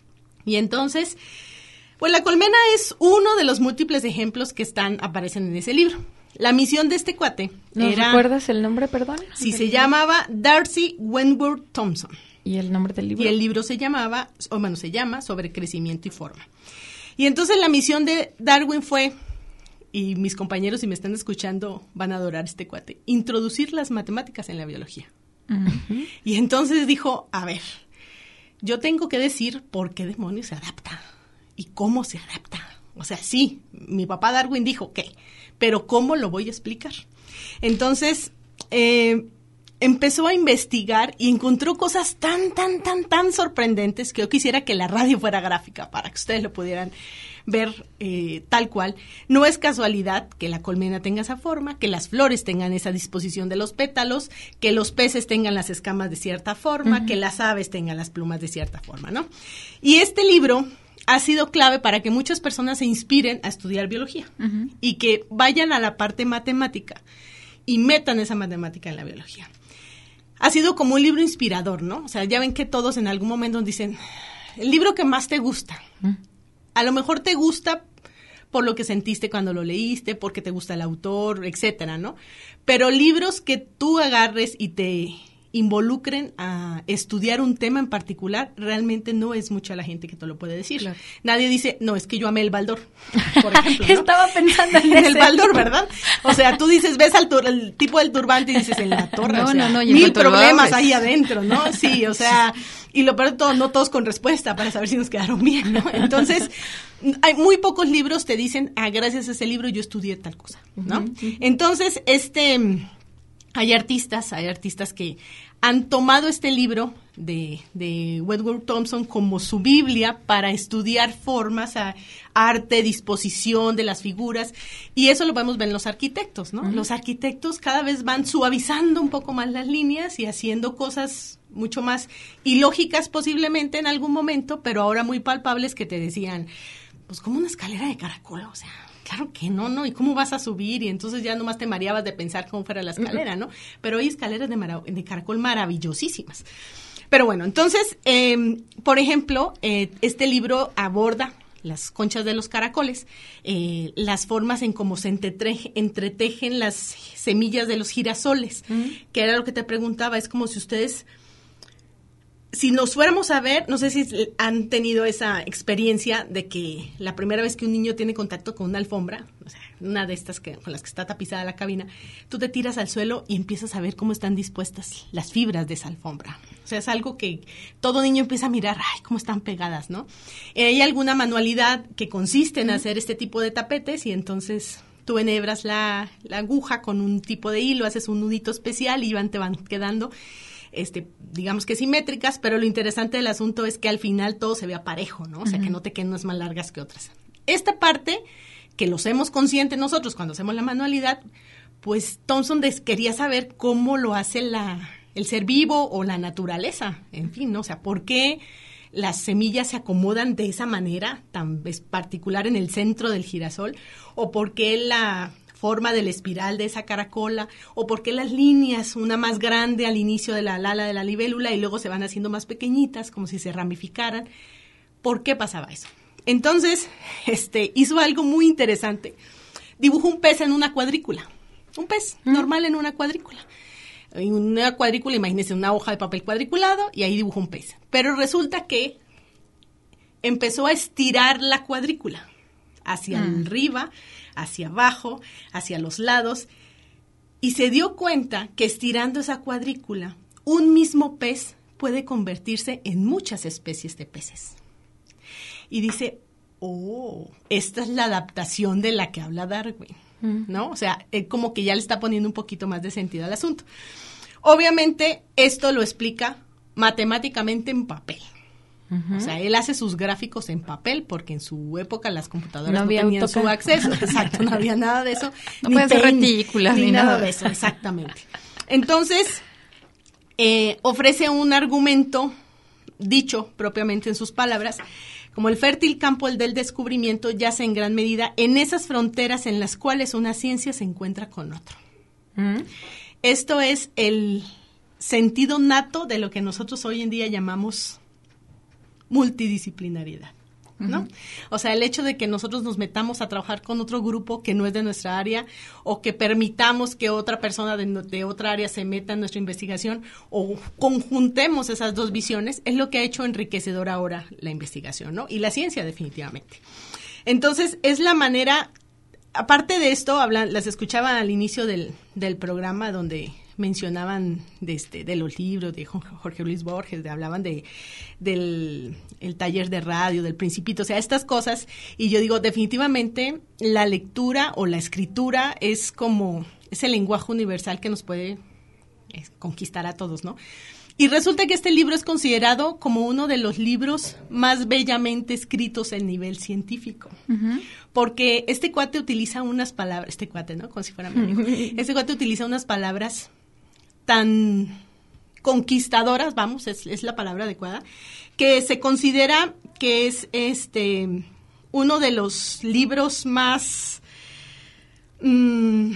Y entonces, pues la colmena es uno de los múltiples ejemplos que están, aparecen en ese libro. La misión de este cuate ¿Nos era... recuerdas el nombre, perdón? Sí, se llamaba Darcy Wentworth Thompson. ¿Y el nombre del libro? Y el libro se llamaba, o bueno, se llama Sobre crecimiento y forma. Y entonces la misión de Darwin fue, y mis compañeros, si me están escuchando, van a adorar este cuate, introducir las matemáticas en la biología. Uh-huh. Y entonces dijo, a ver, yo tengo que decir por qué demonios se adapta y cómo se adapta. O sea, sí, mi papá Darwin dijo qué, pero ¿cómo lo voy a explicar? Entonces, eh, empezó a investigar y encontró cosas tan, tan, tan, tan sorprendentes que yo quisiera que la radio fuera gráfica para que ustedes lo pudieran ver eh, tal cual. No es casualidad que la colmena tenga esa forma, que las flores tengan esa disposición de los pétalos, que los peces tengan las escamas de cierta forma, uh-huh. que las aves tengan las plumas de cierta forma, ¿no? Y este libro ha sido clave para que muchas personas se inspiren a estudiar biología uh-huh. y que vayan a la parte matemática y metan esa matemática en la biología. Ha sido como un libro inspirador, ¿no? O sea, ya ven que todos en algún momento dicen, el libro que más te gusta. Uh-huh. A lo mejor te gusta por lo que sentiste cuando lo leíste, porque te gusta el autor, etcétera, ¿no? Pero libros que tú agarres y te involucren a estudiar un tema en particular, realmente no es mucha la gente que te lo puede decir. Claro. Nadie dice, no, es que yo amé el Baldor, por ejemplo, ¿no? Estaba pensando en, en el Baldor, ¿verdad? O sea, tú dices, ves al tur- el tipo del turbante y dices, en la torre, no, o sea, no, no, mil problemas ahí adentro, ¿no? Sí, o sea, y lo peor de todo, no todos con respuesta para saber si nos quedaron bien, ¿no? Entonces, hay muy pocos libros te dicen, ah, gracias a ese libro yo estudié tal cosa, ¿no? Uh-huh, uh-huh. Entonces, este... hay artistas, hay artistas que han tomado este libro de, de Wentworth Thompson como su Biblia para estudiar formas, a, arte, disposición de las figuras, y eso lo podemos ver en los arquitectos, ¿no? Uh-huh. Los arquitectos cada vez van suavizando un poco más las líneas y haciendo cosas mucho más ilógicas posiblemente en algún momento, pero ahora muy palpables, que te decían, pues como una escalera de caracol, o sea, claro que no, ¿no? ¿Y cómo vas a subir? Y entonces ya nomás te mareabas de pensar cómo fuera la escalera, ¿no? Pero hay escaleras de, mara- de caracol maravillosísimas. Pero bueno, entonces, eh, por ejemplo, eh, este libro aborda las conchas de los caracoles, eh, las formas en cómo se entreteje, entretejen las semillas de los girasoles, mm. que era lo que te preguntaba, es como si ustedes... Si nos fuéramos a ver, no sé si han tenido esa experiencia de que la primera vez que un niño tiene contacto con una alfombra, o sea, una de estas que, con las que está tapizada la cabina, tú te tiras al suelo y empiezas a ver cómo están dispuestas las fibras de esa alfombra. O sea, es algo que todo niño empieza a mirar, ay, cómo están pegadas, ¿no? Eh, hay alguna manualidad que consiste en hacer este tipo de tapetes y entonces... Tú enhebras la, la aguja con un tipo de hilo, haces un nudito especial y van, te van quedando, este, digamos que simétricas, pero lo interesante del asunto es que al final todo se vea parejo, ¿no? O sea, uh-huh. que no te queden unas más largas que otras. Esta parte, que lo hacemos consciente nosotros cuando hacemos la manualidad, pues Thompson des- quería saber cómo lo hace la, el ser vivo o la naturaleza, en fin, ¿no? O sea, ¿por qué las semillas se acomodan de esa manera tan particular en el centro del girasol? ¿O por qué la forma de la espiral de esa caracola? ¿O por qué las líneas, una más grande al inicio de la ala de la libélula y luego se van haciendo más pequeñitas, como si se ramificaran? ¿Por qué pasaba eso? Entonces, este, hizo algo muy interesante. Dibujó un pez en una cuadrícula. Un pez ¿Mm? normal en una cuadrícula. En una cuadrícula, imagínense, una hoja de papel cuadriculado y ahí dibujó un pez. Pero resulta que empezó a estirar la cuadrícula hacia mm. arriba, hacia abajo, hacia los lados, y se dio cuenta que estirando esa cuadrícula, un mismo pez puede convertirse en muchas especies de peces. Y dice, oh, esta es la adaptación de la que habla Darwin, ¿no? O sea, eh, como que ya le está poniendo un poquito más de sentido al asunto. Obviamente, esto lo explica matemáticamente en papel. Uh-huh. O sea, él hace sus gráficos en papel porque en su época las computadoras no, no tenían su acceso. Exacto, no había nada de eso. No pueden ser retículas ni, ni nada, nada de eso, exactamente. Entonces, eh, ofrece un argumento dicho propiamente en sus palabras, como el fértil campo del descubrimiento yace en gran medida en esas fronteras en las cuales una ciencia se encuentra con otro. Uh-huh. Esto es el sentido nato de lo que nosotros hoy en día llamamos multidisciplinariedad, ¿no? Uh-huh. O sea, el hecho de que nosotros nos metamos a trabajar con otro grupo que no es de nuestra área, o que permitamos que otra persona de, de otra área se meta en nuestra investigación, o conjuntemos esas dos visiones, es lo que ha hecho enriquecedor ahora la investigación, ¿no? Y la ciencia, definitivamente. Entonces, es la manera... Aparte de esto, hablan, las escuchaba al inicio del, del programa donde mencionaban de, este, de los libros de Jorge Luis Borges, de, hablaban de del el taller de radio, del Principito, o sea, estas cosas, y yo digo, definitivamente la lectura o la escritura es como, es el lenguaje universal que nos puede eh, conquistar a todos, ¿no? Y resulta que este libro es considerado como uno de los libros más bellamente escritos en nivel científico. Uh-huh. Porque este cuate utiliza unas palabras, este cuate, ¿no? Como si fuera mi amigo. Este cuate utiliza unas palabras tan conquistadoras, vamos, es, es la palabra adecuada, que se considera que es este uno de los libros más... Mmm,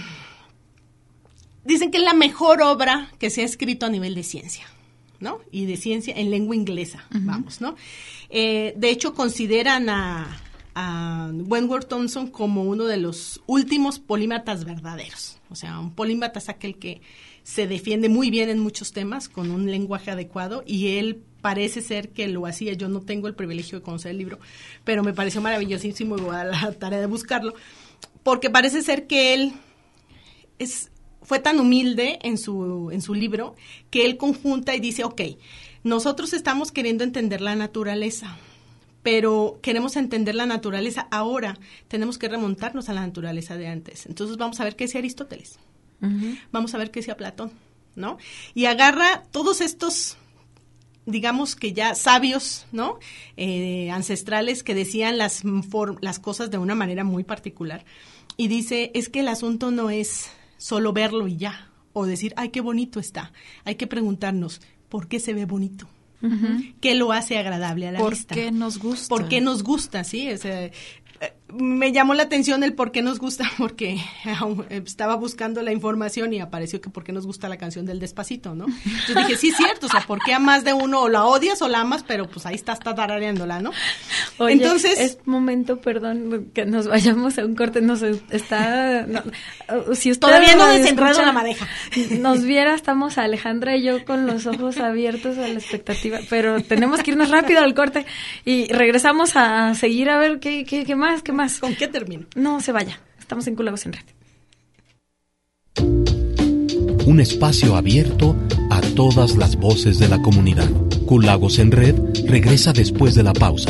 dicen que es la mejor obra que se ha escrito a nivel de ciencia, ¿no? Y de ciencia en lengua inglesa, uh-huh. vamos, ¿no? Eh, de hecho, consideran a, a Wentworth Thompson como uno de los últimos polímatas verdaderos. O sea, un polímata es aquel que se defiende muy bien en muchos temas, con un lenguaje adecuado, y él parece ser que lo hacía. Yo no tengo el privilegio de conocer el libro, pero me pareció maravillosísimo y voy a la tarea de buscarlo, porque parece ser que él es... fue tan humilde en su en su libro que él conjunta y dice, ok, nosotros estamos queriendo entender la naturaleza, pero queremos entender la naturaleza ahora, tenemos que remontarnos a la naturaleza de antes. Entonces vamos a ver qué decía Aristóteles. Uh-huh. Vamos a ver qué decía Platón, ¿no? Y agarra todos estos, digamos que ya sabios, ¿no? Eh, ancestrales que decían las, for- las cosas de una manera muy particular. Y dice, es que el asunto no es solo verlo y ya, o decir, ay, qué bonito está. Hay que preguntarnos, ¿por qué se ve bonito? Uh-huh. ¿Qué lo hace agradable a la ¿Por vista? ¿Por qué nos gusta? ¿Por qué nos gusta? Sí, o sea, me llamó la atención el por qué nos gusta, porque estaba buscando la información y apareció que por qué nos gusta la canción del Despacito, ¿no? Yo dije, sí, es cierto, o sea, ¿por qué a más de uno o la odias o la amas? Pero pues ahí estás tarareándola, ¿no? Oye, entonces, es momento, perdón, que nos vayamos a un corte, nos está... No, si usted todavía no desenredo la madeja. Nos viera, estamos Alejandra y yo con los ojos abiertos a la expectativa, pero tenemos que irnos rápido al corte y regresamos a seguir a ver qué, qué, qué más, qué más. ¿Con qué termino? No se vaya, estamos en Cúlagos en Red. Un espacio abierto a todas las voces de la comunidad. Cúlagos en Red regresa después de la pausa.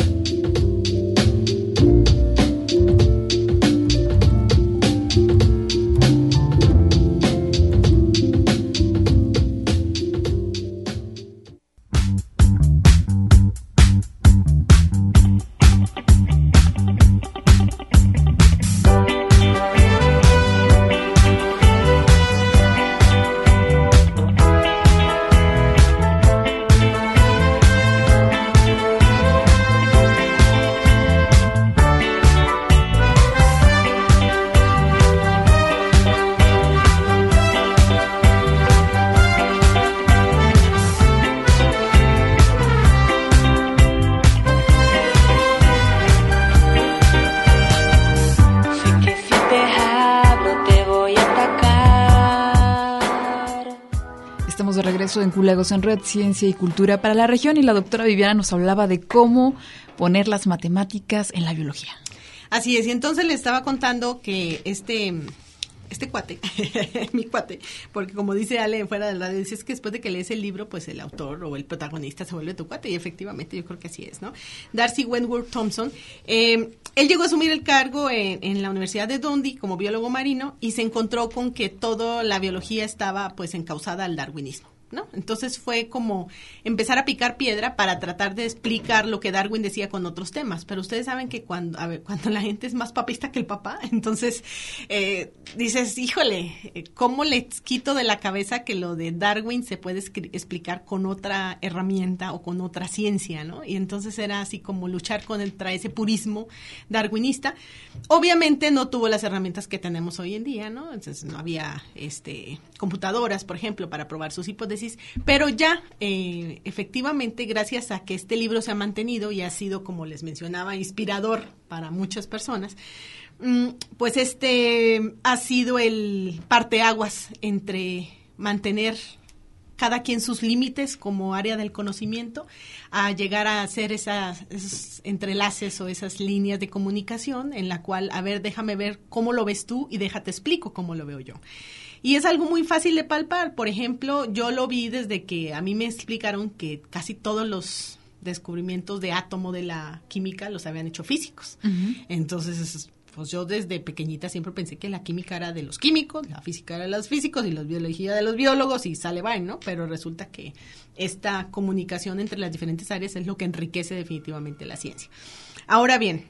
En Cúlagos en Red, Ciencia y Cultura para la Región, y la doctora Viviana nos hablaba de cómo poner las matemáticas en la biología. Así es, y entonces le estaba contando que este... este cuate, mi cuate, porque como dice Ale fuera del radio, dice, es que después de que lees el libro, pues el autor o el protagonista se vuelve tu cuate, y efectivamente yo creo que así es, ¿no? Darcy Wentworth Thompson, eh, él llegó a asumir el cargo en, en la Universidad de Dundee como biólogo marino y se encontró con que toda la biología estaba pues encauzada al darwinismo, ¿no? Entonces fue como empezar a picar piedra para tratar de explicar lo que Darwin decía con otros temas, pero ustedes saben que cuando, a ver, cuando la gente es más papista que el papá, entonces eh, dices, híjole, ¿cómo le quito de la cabeza que lo de Darwin se puede escri- explicar con otra herramienta o con otra ciencia, ¿no? Y entonces era así como luchar contra ese purismo darwinista. Obviamente no tuvo las herramientas que tenemos hoy en día, ¿no? Entonces no había este computadoras, por ejemplo, para probar sus hipótesis, pero ya eh, efectivamente gracias a que este libro se ha mantenido y ha sido, como les mencionaba, inspirador para muchas personas, mm, pues este ha sido el parteaguas entre mantener cada quien sus límites como área del conocimiento, a llegar a hacer esas, esos entrelaces o esas líneas de comunicación en la cual, a ver, déjame ver cómo lo ves tú y déjate explico cómo lo veo yo. Y es algo muy fácil de palpar. Por ejemplo, yo lo vi desde que a mí me explicaron que casi todos los descubrimientos de átomo de la química los habían hecho físicos. Uh-huh. Entonces, pues yo desde pequeñita siempre pensé que la química era de los químicos, la física era de los físicos y la biología de los biólogos y sale va, ¿no? Pero resulta que esta comunicación entre las diferentes áreas es lo que enriquece definitivamente la ciencia. Ahora bien,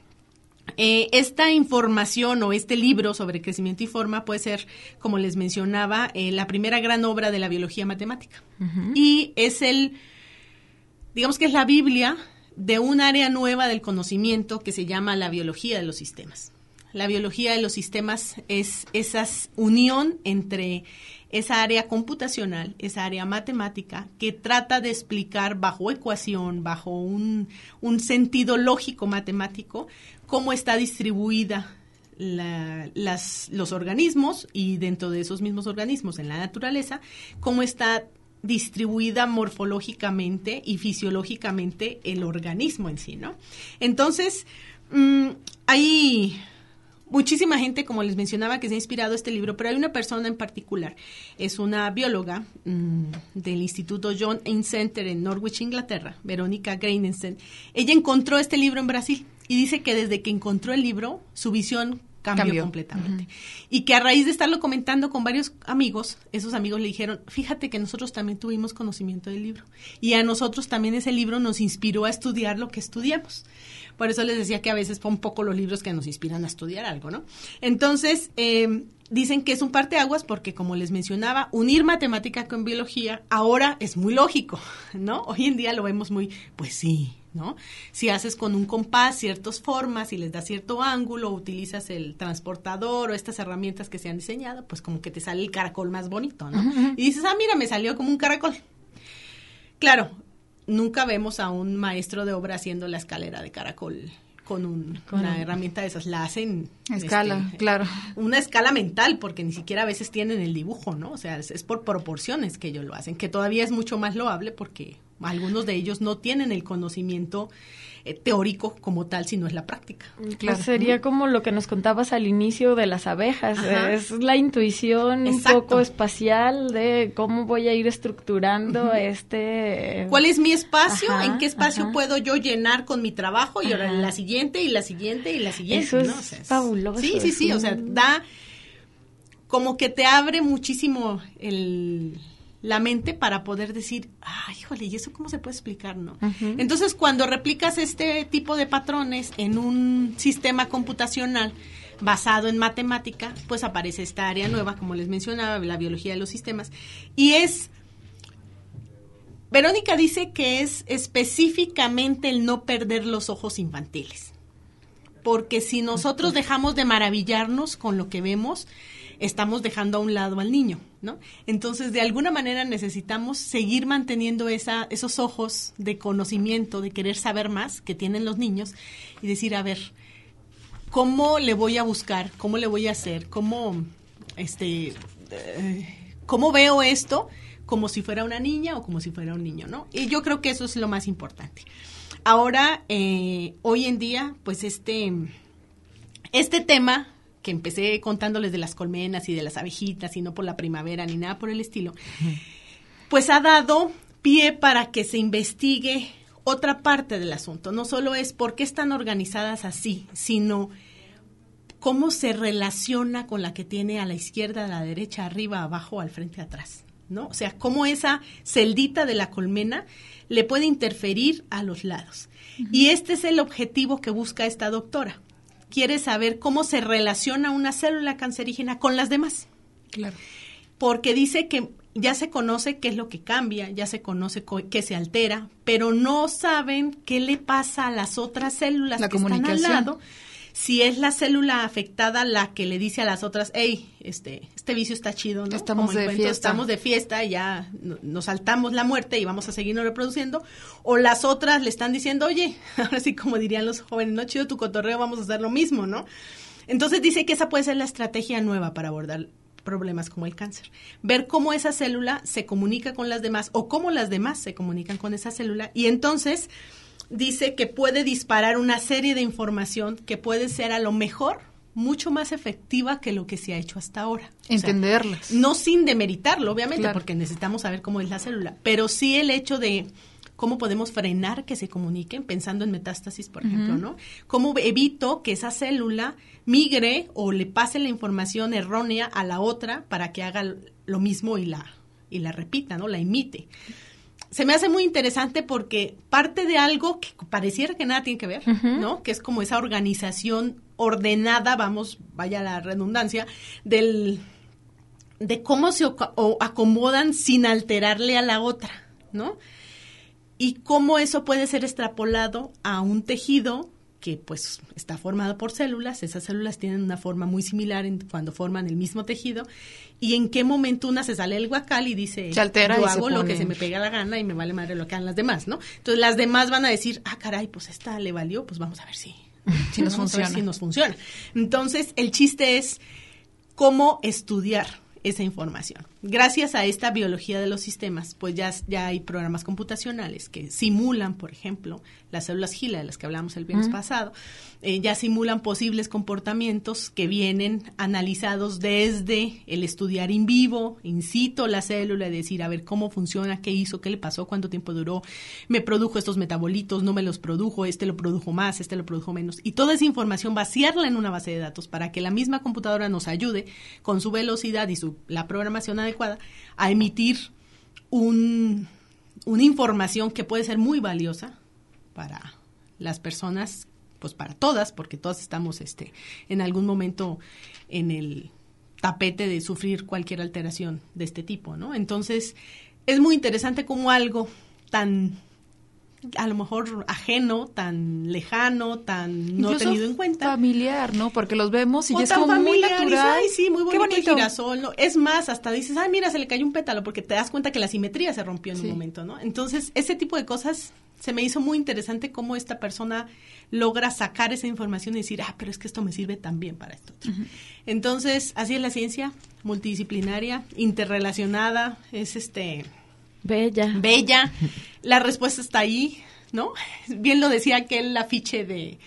Eh, esta información o este libro sobre crecimiento y forma puede ser, como les mencionaba, eh, la primera gran obra de la biología matemática. Uh-huh. Y es el, digamos que es la Biblia de un área nueva del conocimiento que se llama la biología de los sistemas. La biología de los sistemas es esa unión entre esa área computacional, esa área matemática, que trata de explicar bajo ecuación, bajo un, un sentido lógico matemático, cómo está distribuida la, las, los organismos y dentro de esos mismos organismos en la naturaleza, cómo está distribuida morfológicamente y fisiológicamente el organismo en sí, ¿no? Entonces, mmm, hay muchísima gente, como les mencionaba, que se ha inspirado este libro, pero hay una persona en particular, es una bióloga mmm, del Instituto John Innes Center en Norwich, Inglaterra, Verónica Greinensten. Ella encontró este libro en Brasil y dice que desde que encontró el libro, su visión cambió, cambió. completamente. Uh-huh. Y que a raíz de estarlo comentando con varios amigos, esos amigos le dijeron, fíjate que nosotros también tuvimos conocimiento del libro. Y a nosotros también ese libro nos inspiró a estudiar lo que estudiamos. Por eso les decía que a veces son un poco los libros que nos inspiran a estudiar algo, ¿no? Entonces, eh, dicen que es un parteaguas porque, como les mencionaba, unir matemática con biología ahora es muy lógico, ¿no? Hoy en día lo vemos muy, pues sí, ¿no? Si haces con un compás ciertas formas y les das cierto ángulo, utilizas el transportador o estas herramientas que se han diseñado, pues como que te sale el caracol más bonito, ¿no? Uh-huh. Y dices, ah, mira, me salió como un caracol. Claro, nunca vemos a un maestro de obra haciendo la escalera de caracol con, un, con una un... herramienta de esas. La hacen... Escala, este, claro. Una escala mental, porque ni siquiera a veces tienen el dibujo, ¿no? O sea, es, es por proporciones que ellos lo hacen, que todavía es mucho más loable porque algunos de ellos no tienen el conocimiento eh, teórico como tal, sino es la práctica. Claro. Pues sería como lo que nos contabas al inicio de las abejas. Ajá. Es la intuición Exacto. un poco espacial de cómo voy a ir estructurando uh-huh. este... ¿Cuál es mi espacio? Ajá, ¿en qué espacio ajá. puedo yo llenar con mi trabajo? Y ahora la siguiente, y la siguiente, y la siguiente. Eso es, ¿no? O sea, es fabuloso. Sí, sí, sí, o sea, da como que te abre muchísimo el... la mente para poder decir, ay, híjole, ¿y eso cómo se puede explicar, no? Uh-huh. Entonces, cuando replicas este tipo de patrones en un sistema computacional basado en matemática, pues aparece esta área nueva, como les mencionaba, la biología de los sistemas, y es... Verónica dice que es específicamente el no perder los ojos infantiles, porque si nosotros dejamos de maravillarnos con lo que vemos, estamos dejando a un lado al niño, ¿no? Entonces, de alguna manera necesitamos seguir manteniendo esa, esos ojos de conocimiento, de querer saber más que tienen los niños y decir, a ver, ¿cómo le voy a buscar? ¿Cómo le voy a hacer? ¿Cómo, este, eh, cómo veo esto? Como si fuera una niña o como si fuera un niño, ¿no? Y yo creo que eso es lo más importante. Ahora, eh, hoy en día, pues este, este tema... que empecé contándoles de las colmenas y de las abejitas y no por la primavera ni nada por el estilo, pues ha dado pie para que se investigue otra parte del asunto. No solo es por qué están organizadas así, sino cómo se relaciona con la que tiene a la izquierda, a la derecha, arriba, abajo, al frente, atrás, ¿no? O sea, cómo esa celdita de la colmena le puede interferir a los lados. Uh-huh. Y este es el objetivo que busca esta doctora. Quiere saber cómo se relaciona una célula cancerígena con las demás. Claro. Porque dice que ya se conoce qué es lo que cambia, ya se conoce co- qué se altera, pero no saben qué le pasa a las otras células la que están al lado. Si es la célula afectada la que le dice a las otras, hey, este, este vicio está chido, ¿no? Estamos de cuento, fiesta. Estamos de fiesta, ya no, nos saltamos la muerte y vamos a seguirnos reproduciendo. O las otras le están diciendo, oye, ahora sí como dirían los jóvenes, no chido tu cotorreo, vamos a hacer lo mismo, ¿no? Entonces dice que esa puede ser la estrategia nueva para abordar problemas como el cáncer. Ver cómo esa célula se comunica con las demás o cómo las demás se comunican con esa célula y entonces... dice que puede disparar una serie de información que puede ser a lo mejor mucho más efectiva que lo que se ha hecho hasta ahora. Entenderlas. O sea, no sin demeritarlo, obviamente, claro. porque necesitamos saber cómo es la célula, pero sí el hecho de cómo podemos frenar que se comuniquen, pensando en metástasis, por uh-huh. ejemplo, ¿no? Cómo evito que esa célula migre o le pase la información errónea a la otra para que haga lo mismo y la, y la repita, ¿no? La imite. Se me hace muy interesante porque parte de algo que pareciera que nada tiene que ver, uh-huh. ¿no? Que es como esa organización ordenada, vamos, vaya la redundancia, del de cómo se o acomodan sin alterarle a la otra, ¿no? Y cómo eso puede ser extrapolado a un tejido que pues está formado por células, esas células tienen una forma muy similar en, cuando forman el mismo tejido, y en qué momento una se sale del guacal y dice, se altera yo y hago se lo pone... que se me pega la gana y me vale madre lo que hagan las demás, ¿no? Entonces las demás van a decir, ah, caray, pues esta le valió, pues vamos a ver si, si nos vamos funciona. A ver si nos funciona. Entonces el chiste es cómo estudiar esa información. gracias a esta biología de los sistemas, pues ya, ya hay programas computacionales que simulan, por ejemplo, las células Gila de las que hablamos el viernes uh-huh. pasado, eh, ya simulan posibles comportamientos que vienen analizados desde el estudiar in vivo, in situ la célula, decir, a ver cómo funciona, qué hizo, qué le pasó, cuánto tiempo duró, me produjo estos metabolitos, no me los produjo, este lo produjo más, este lo produjo menos, y toda esa información vaciarla en una base de datos para que la misma computadora nos ayude con su velocidad y su la programación adecuada a emitir un, una información que puede ser muy valiosa para las personas, pues para todas, porque todas estamos este en algún momento en el tapete de sufrir cualquier alteración de este tipo, ¿no? Entonces, es muy interesante cómo algo tan a lo mejor ajeno, tan lejano, tan no incluso tenido en cuenta. Familiar, ¿no? Porque los vemos y o ya es como muy natural. Dices, ay, sí, muy bonito, qué bonito el girasol, ¿no? Es más, hasta dices, ay, mira, se le cayó un pétalo, porque te das cuenta que la simetría se rompió en sí. un momento, ¿no? Entonces, ese tipo de cosas se me hizo muy interesante cómo esta persona logra sacar esa información y decir, ah, pero es que esto me sirve también para esto otro. Uh-huh. Entonces, así es la ciencia, multidisciplinaria, interrelacionada, es este... Bella. Bella. La respuesta está ahí, ¿no? Bien lo decía aquel afiche de,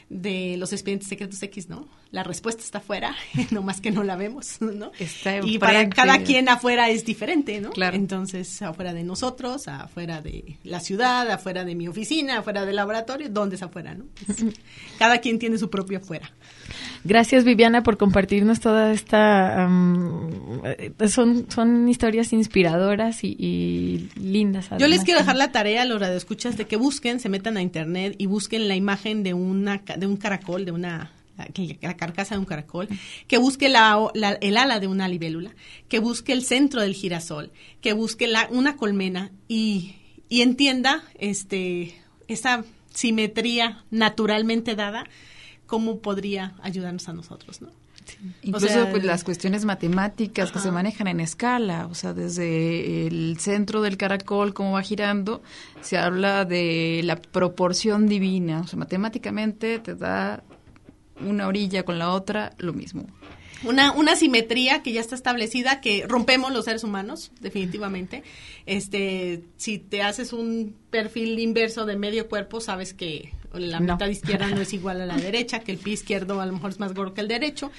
de los expedientes secretos X, ¿no? La respuesta está afuera, nomás que no la vemos, ¿no? Está y para cada quien afuera es diferente, ¿no? Claro. Entonces, afuera de nosotros, afuera de la ciudad, afuera de mi oficina, afuera del laboratorio, ¿dónde es afuera, no? Pues, cada quien tiene su propio afuera. Gracias, Viviana, por compartirnos toda esta... Um, son, son historias inspiradoras y, y lindas. Además. Yo les quiero dejar la tarea a los radioescuchas de que busquen, se metan a internet y busquen la imagen de una de un caracol, de una... la carcasa de un caracol, que busque la, la, el ala de una libélula, que busque el centro del girasol, que busque la, una colmena y, y entienda este esa simetría naturalmente dada, cómo podría ayudarnos a nosotros, ¿no? Sí. Incluso o sea, pues, las cuestiones matemáticas ajá. que se manejan en escala, o sea, desde el centro del caracol, cómo va girando, se habla de la proporción divina, o sea, matemáticamente te da una orilla con la otra, lo mismo. Una, una simetría que ya está establecida, que rompemos los seres humanos, definitivamente. Este, si te haces un perfil inverso de medio cuerpo, sabes que la no. mitad izquierda no es igual a la derecha, que el pie izquierdo a lo mejor es más gordo que el derecho.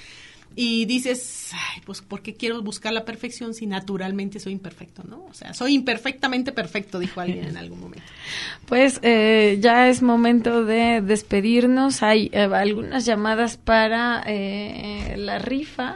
Y dices, ay, pues, ¿por qué quiero buscar la perfección si naturalmente soy imperfecto, no? O sea, soy imperfectamente perfecto, dijo alguien en algún momento. Pues eh, ya es momento de despedirnos. Hay eh, algunas llamadas para eh, la rifa.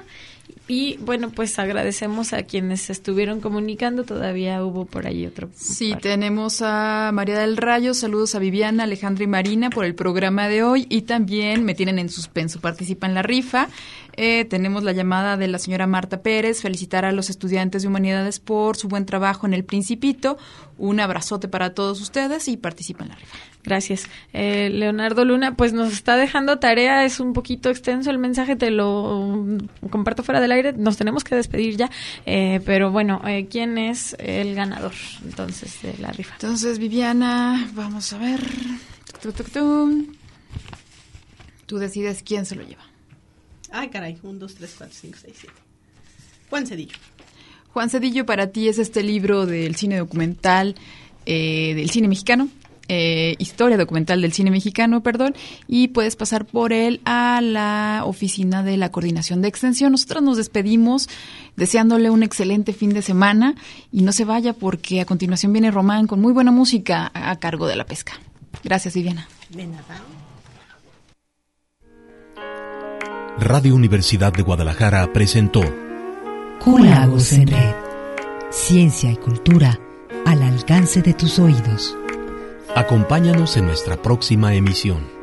Y bueno, pues agradecemos a quienes estuvieron comunicando. Todavía hubo por ahí otro. Sí, par. Tenemos a María del Rayo. Saludos a Viviana, Alejandra y Marina por el programa de hoy. Y también me tienen en suspenso. Participa en la rifa. Eh, tenemos la llamada de la señora Marta Pérez. Felicitar a los estudiantes de Humanidades por su buen trabajo en El Principito. Un abrazote para todos ustedes y participa en la rifa. Gracias. Eh, Leonardo Luna, pues nos está dejando tarea, es un poquito extenso el mensaje, te lo comparto fuera del aire, nos tenemos que despedir ya, eh, pero bueno, eh, ¿quién es el ganador entonces de la rifa? Entonces, Viviana, vamos a ver. Tuc, tuc, tuc. Tú decides quién se lo lleva. Ay, caray, un, dos, tres, cuatro, cinco, seis, siete. Juan Cedillo. Juan Cedillo, para ti es este libro del cine documental, eh, del cine mexicano. Eh, historia documental del cine mexicano, perdón, y puedes pasar por él a la oficina de la Coordinación de Extensión. Nosotros nos despedimos deseándole un excelente fin de semana y no se vaya porque a continuación viene Román con muy buena música a cargo de La Pesca. Gracias, Viviana. De nada. Radio Universidad de Guadalajara presentó Q-Lagos en Red. Ciencia y cultura al alcance de tus oídos. Acompáñanos en nuestra próxima emisión.